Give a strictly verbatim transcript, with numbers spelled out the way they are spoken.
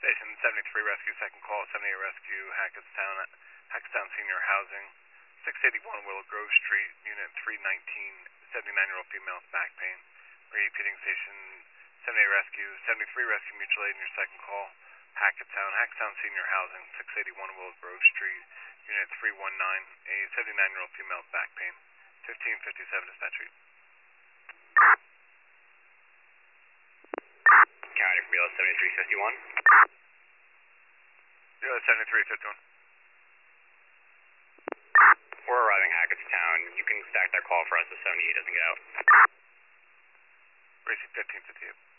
Station seventy-three Rescue, second call, seventy-eight Rescue, Hackettstown, Hackettstown Senior Housing, six eighty-one Willow Grove Street, Unit three nineteen, seventy-nine-year-old female with back pain. Repeating station seventy-eight Rescue, seventy-three Rescue Mutual Aid in your second call, Hackettstown, Hackettstown Senior Housing, six eighty-one Willow Grove Street, Unit three nineteen, a seventy-nine-year-old female with back pain. fifteen fifty-seven dispatch. County from Bureau seventy-three fifty-one. Bureau seventy-three fifty-one. We're arriving Hackettstown. You can stack that call for us if seventy-eight doesn't get out. Racing fifteen fifty-eight.